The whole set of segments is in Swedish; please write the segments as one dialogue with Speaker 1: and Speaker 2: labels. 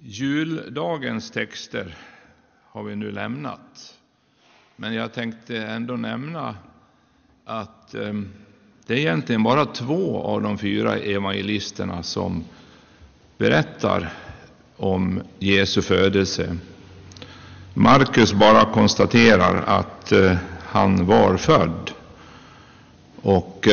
Speaker 1: Juldagens texter har vi nu lämnat. Men jag tänkte ändå nämna att det är egentligen bara 2 av de 4 evangelisterna som berättar om Jesu födelse. Markus bara konstaterar att han var född. Och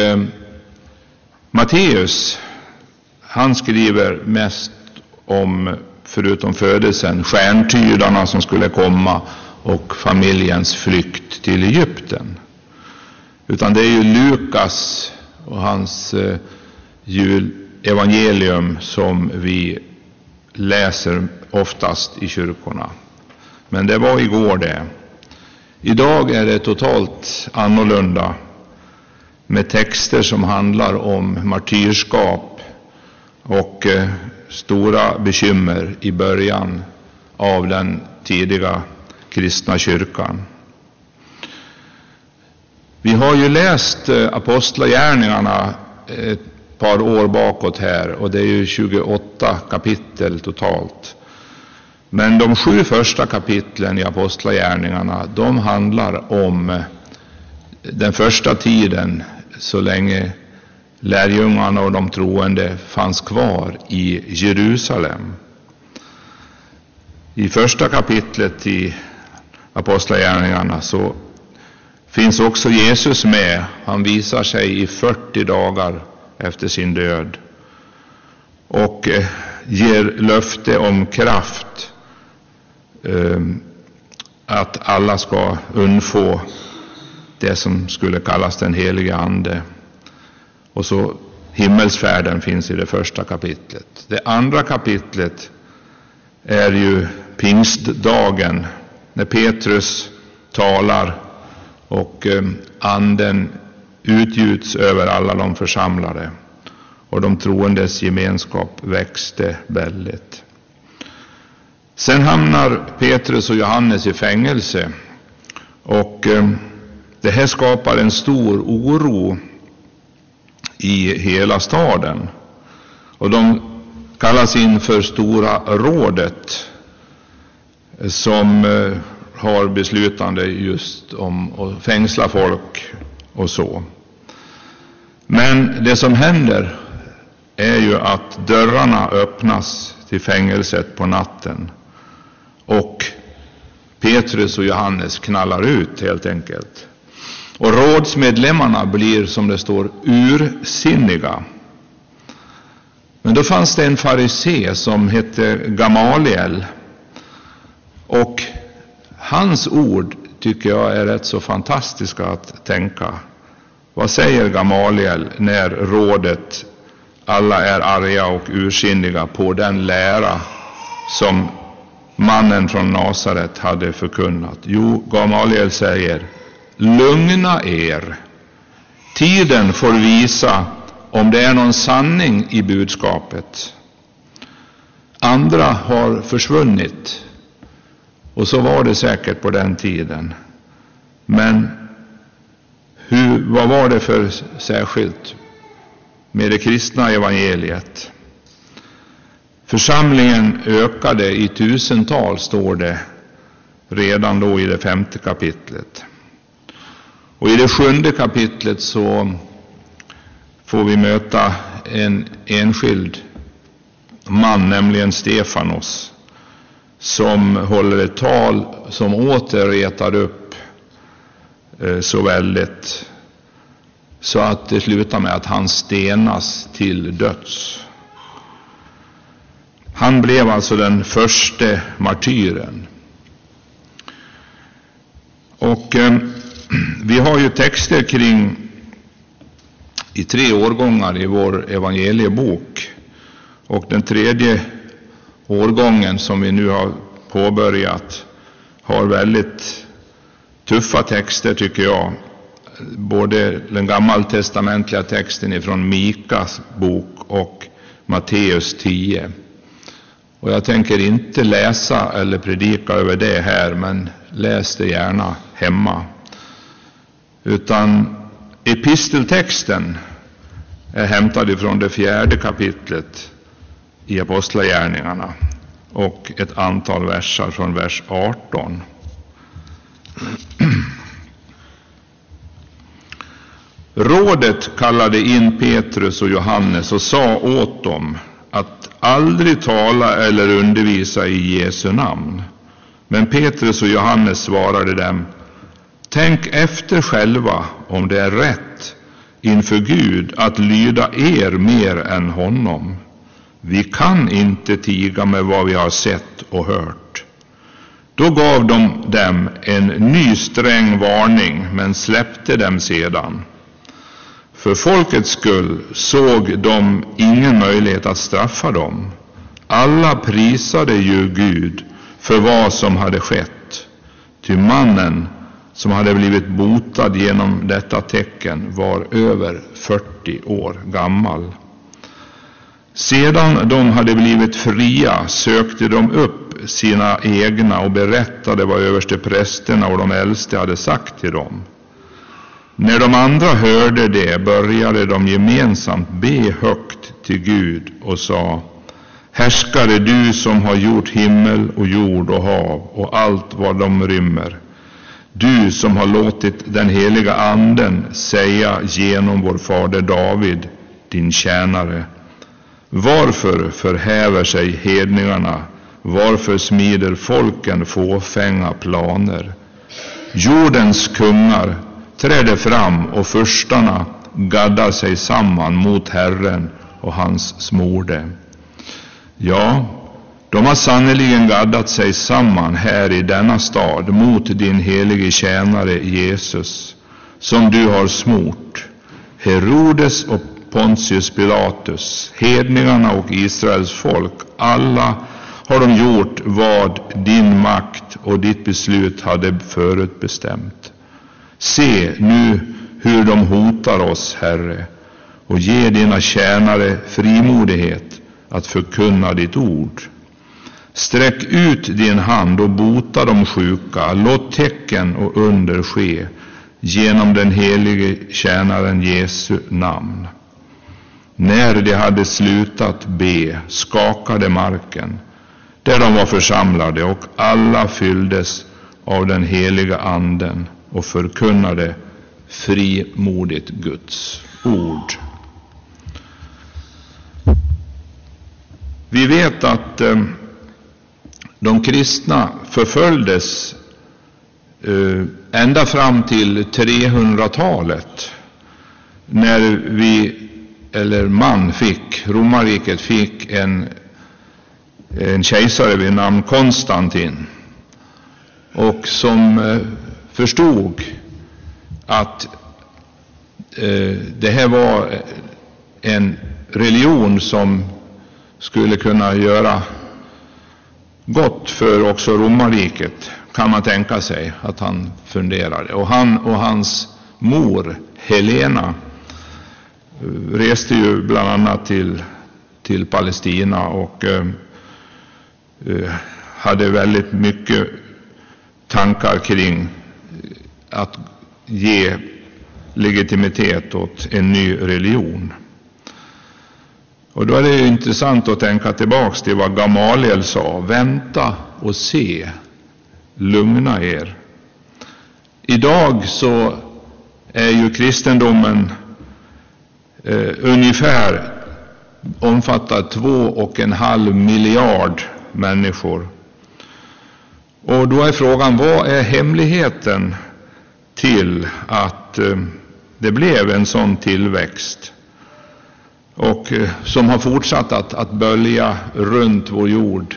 Speaker 1: Matteus, han skriver mest om, förutom födelsen, stjärntydarna som skulle komma och familjens flykt till Egypten. Utan det är ju Lukas och hans julevangelium som vi läser oftast i kyrkorna. Men det var igår det. Idag är det totalt annorlunda, med texter som handlar om martyrskap och stora bekymmer i början av den tidiga kristna kyrkan. Vi har ju läst apostlagärningarna ett par år bakåt här, och det är ju 28 kapitel totalt. Men de 7 första kapitlen i apostlagärningarna, de handlar om den första tiden, så länge lärjungarna och de troende fanns kvar i Jerusalem. I första kapitlet i apostlagärningarna så finns också Jesus med. Han visar sig i 40 dagar efter sin död och ger löfte om kraft, att alla ska undfå det som skulle kallas den helige ande. Och så himmelsfärden finns i det första kapitlet. Det andra kapitlet är ju pingstdagen, när Petrus talar och anden utgjuts över alla de församlade, och de troendes gemenskap växte väldigt. Sen hamnar Petrus och Johannes i fängelse, och det här skapar en stor oro i hela staden. Och de kallas in för Stora rådet, som har beslutande just om att fängsla folk och så. Men det som händer är ju att dörrarna öppnas till fängelset på natten, och Petrus och Johannes knallar ut helt enkelt. Och rådsmedlemmarna blir, som det står, ursinniga. Men då fanns det en farisé som hette Gamaliel, och hans ord tycker jag är rätt så fantastiska att tänka. Vad säger Gamaliel när rådet alla är arga och ursinniga på den lära som mannen från Nasaret hade förkunnat? Jo, Gamaliel säger: lugna er. Tiden får visa om det är någon sanning i budskapet. Andra har försvunnit, och så var det säkert på den tiden. Men vad var det för särskilt med det kristna evangeliet? Församlingen ökade i 1000-tal, står det redan då i det 5:e kapitlet. Och i det 7:e kapitlet så får vi möta en enskild man, nämligen Stefanos, som håller ett tal som åter retar upp så väldigt, så att det slutar med att han stenas till döds. Han blev alltså den första martyren. Och vi har ju texter kring i 3 årgångar i vår evangeliebok, och den 3:e årgången som vi nu har påbörjat har väldigt tuffa texter, tycker jag. Både den gammaltestamentliga texten ifrån Mikas bok och Matteus 10. Och jag tänker inte läsa eller predika över det här, men läs det gärna hemma. Utan episteltexten är hämtad ifrån det 4:e kapitlet i apostlagärningarna. och ett antal versar från vers 18. Rådet kallade in Petrus och Johannes och sa åt dem att aldrig tala eller undervisa i Jesu namn. Men Petrus och Johannes svarade dem: tänk efter själva om det är rätt inför Gud att lyda er mer än honom. Vi kan inte tiga med vad vi har sett och hört. Då gav de dem en ny sträng varning, men släppte dem sedan. För folkets skull såg de ingen möjlighet att straffa dem. Alla prisade ju Gud för vad som hade skett. Ty mannen som hade blivit botad genom detta tecken var över 40 år gammal. Sedan de hade blivit fria sökte de upp sina egna och berättade vad översteprästerna och de äldste hade sagt till dem. När de andra hörde det började de gemensamt be högt till Gud och sa: härskare, du som har gjort himmel och jord och hav och allt vad de rymmer, du som har låtit den heliga anden säga genom vår fader David, din tjänare: varför förhäver sig hedningarna, varför smider folken fåfänga planer? Jordens kungar träder fram och förstarna gaddar sig samman mot Herren och hans smorde. Ja, de har sannoliken gaddat sig samman här i denna stad mot din helige tjänare Jesus, som du har smort. Herodes och Pontius Pilatus, hedningarna och Israels folk, alla har de gjort vad din makt och ditt beslut hade förutbestämt. Se nu hur de hotar oss, Herre, och ge dina tjänare frimodighet att förkunna ditt ord. Sträck ut din hand och bota de sjuka, låt tecken och under ske genom den helige tjänaren Jesu namn. När de hade slutat be skakade marken där de var församlade, och alla fylldes av den heliga anden och förkunnade frimodigt Guds ord. Vi vet att de kristna förföljdes ända fram till 300-talet, när romarriket fick en kejsare vid namn Konstantin, och som förstod att det här var en religion som skulle kunna göra gott för också romarriket, kan man tänka sig att han funderade. Och han och hans mor Helena reste ju bland annat till Palestina och hade väldigt mycket tankar kring att ge legitimitet åt en ny religion. Och då är det ju intressant att tänka tillbaks till vad Gamaliel sa: vänta och se, lugna er. Idag så är ju kristendomen ungefär omfattar 2,5 miljard människor. Och då är frågan, vad är hemligheten till att det blev en sån tillväxt, och som har fortsatt att bölja runt vår jord?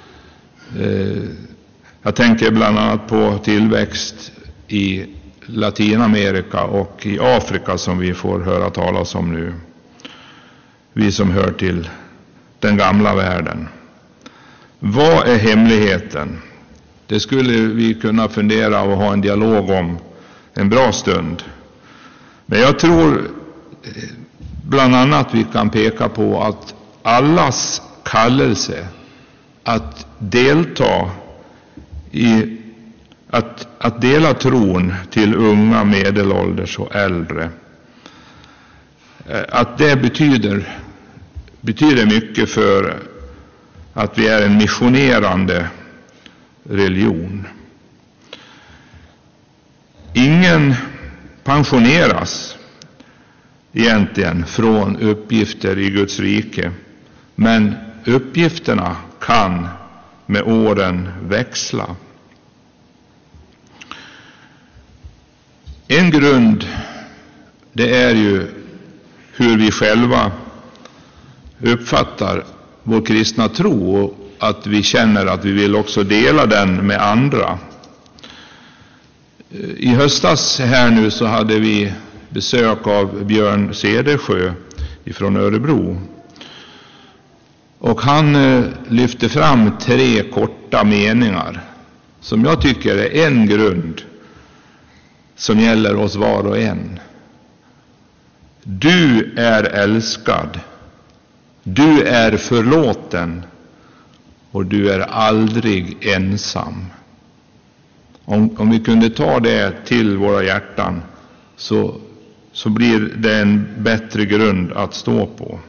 Speaker 1: Jag tänker bland annat på tillväxt i Latinamerika och i Afrika, som vi får höra talas om nu, vi som hör till den gamla världen. Vad är hemligheten? Det skulle vi kunna fundera och ha en dialog om en bra stund. Men jag tror bland annat vi kan peka på att allas kallelse att delta i att dela tron till unga, medelålders och äldre, att det betyder mycket för att vi är en missionerande religion. Ingen pensioneras egentligen från uppgifter i Guds rike, men uppgifterna kan med åren växla. En grund, det är ju hur vi själva uppfattar vår kristna tro och att vi känner att vi vill också dela den med andra. I höstas här nu så hade vi besök av Björn Cedersjö ifrån Örebro. Och han lyfte fram 3 korta meningar som jag tycker är en grund som gäller oss var och en. Du är älskad, du är förlåten och du är aldrig ensam. Om vi kunde ta det till våra hjärtan så blir det en bättre grund att stå på.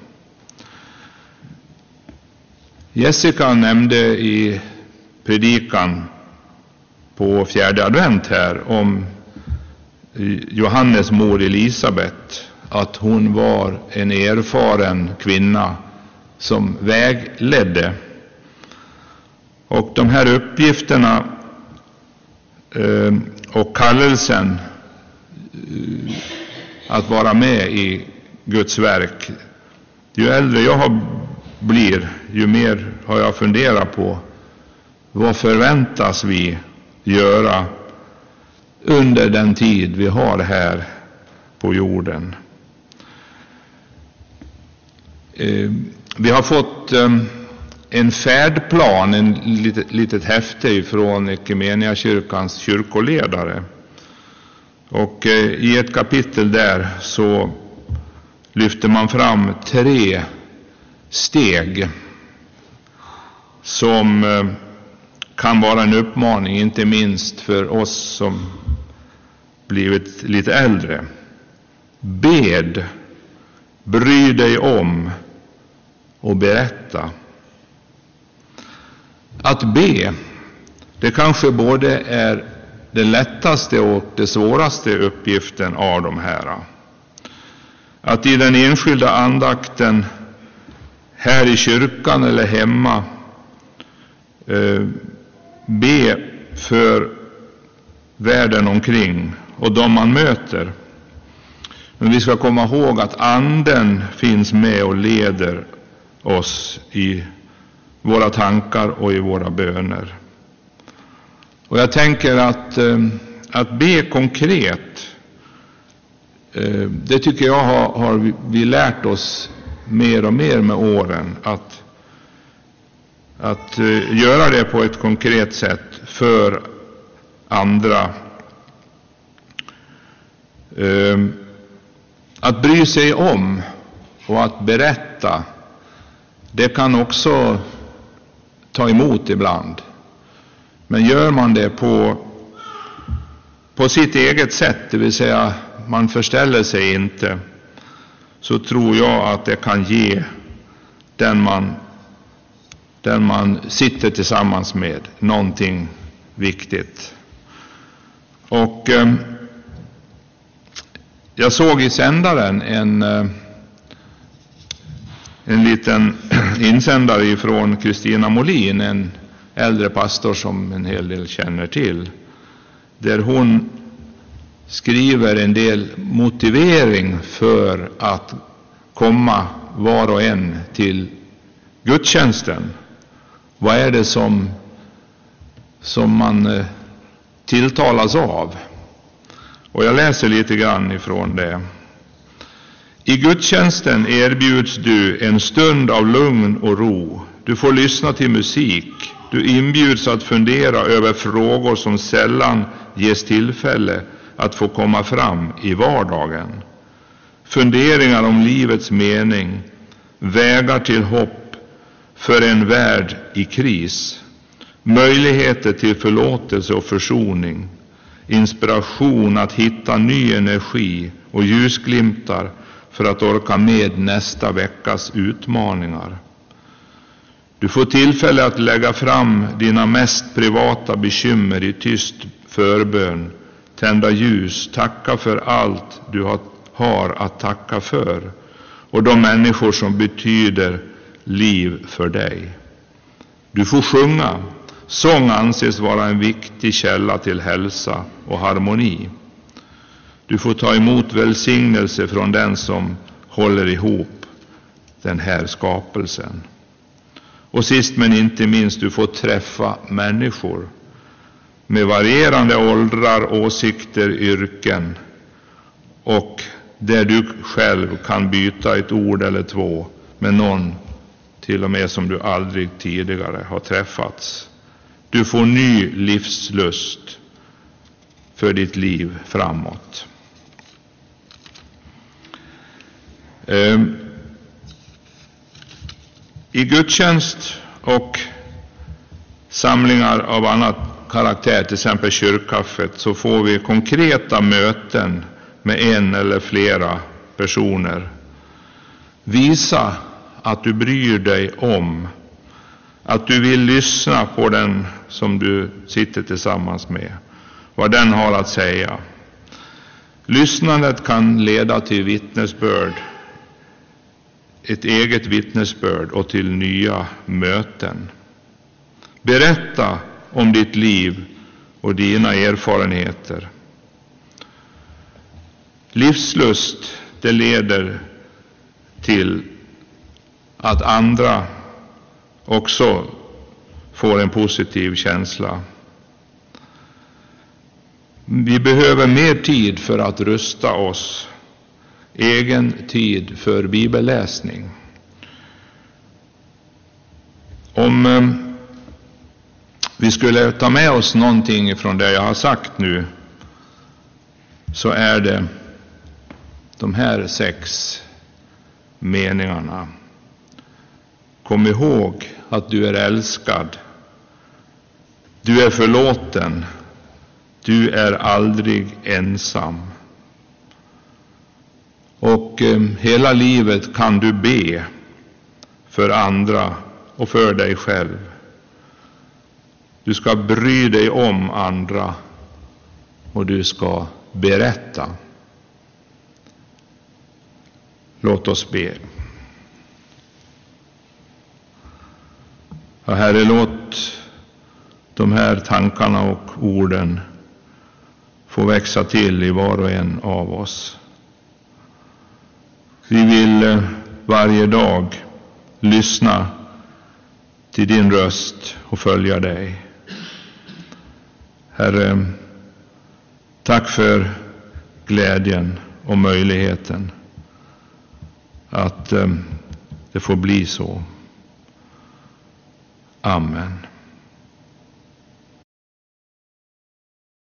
Speaker 1: Jessica nämnde i predikan på 4:e advent här om Johannes mor Elisabet, att hon var en erfaren kvinna som vägledde. Och de här uppgifterna och kallelsen att vara med i Guds verk, ju äldre jag blir, ju mer har jag funderat på vad förväntas vi göra under den tid vi har här på jorden. Vi har fått en färdplan, en litet häfte från Ekumeniakyrkans kyrkoledare. Och i ett kapitel där så lyfter man fram 3 steg som kan vara en uppmaning, inte minst för oss som blivit lite äldre. Bed, bry dig om och berätta. Att be, det kanske både är den lättaste och den svåraste uppgiften av de här. Att i den enskilda andakten här i kyrkan eller hemma be för världen omkring och de man möter. Men vi ska komma ihåg att anden finns med och leder oss i våra tankar och i våra böner. Och jag tänker att be konkret, det tycker jag har vi lärt oss mer och mer med åren, att göra det på ett konkret sätt för andra. Att bry sig om och att berätta, det kan också ta emot ibland. Men gör man det på sitt eget sätt, det vill säga man förställer sig inte, så tror jag att det kan ge den man sitter tillsammans med någonting viktigt. Och jag såg i sändaren en liten insändare från Kristina Molin, en äldre pastor som en hel del känner till, där hon skriver en del motivering för att komma var och en till gudstjänsten. Vad är det som man tilltalas av? Och jag läser lite grann ifrån det. I gudstjänsten erbjuds du en stund av lugn och ro. Du får lyssna till musik. Du inbjuds att fundera över frågor som sällan ges tillfälle att få komma fram i vardagen. Funderingar om livets mening, vägar till hopp för en värld i kris, möjligheter till förlåtelse och försoning, inspiration att hitta ny energi och ljusglimtar för att orka med nästa veckas utmaningar. Du får tillfälle att lägga fram dina mest privata bekymmer i tyst förbön, tända ljus, tacka för allt du har att tacka för och de människor som betyder liv för dig. Du får sjunga. Sång anses vara en viktig källa till hälsa och harmoni. Du får ta emot välsignelse från den som håller ihop den här skapelsen. Och sist men inte minst, du får träffa människor med varierande åldrar, åsikter, yrken, och där du själv kan byta ett ord eller två med någon till och med som du aldrig tidigare har träffats. Du får ny livslust för ditt liv framåt. I gudstjänst och samlingar av annat karaktär, till exempel kyrkkaffet, så får vi konkreta möten med en eller flera personer. Visa att du bryr dig om, att du vill lyssna på den som du sitter tillsammans med, vad den har att säga. Lyssnandet kan leda till vittnesbörd, ett eget vittnesbörd, och till nya möten. Berätta om ditt liv och dina erfarenheter. Livslust, det leder till att andra också får en positiv känsla. Vi behöver mer tid för att rusta oss, egen tid för bibelläsning. Om vi skulle ta med oss någonting från det jag har sagt nu, så är det de här 6 meningarna. Kom ihåg att du är älskad, du är förlåten, du är aldrig ensam. Och hela livet kan du be för andra och för dig själv. Du ska bry dig om andra och du ska berätta. Låt oss be. Ja, Herre, låt de här tankarna och orden få växa till i var och en av oss. Vi vill varje dag lyssna till din röst och följa dig. Herre, tack för glädjen och möjligheten att det får bli så. Amen.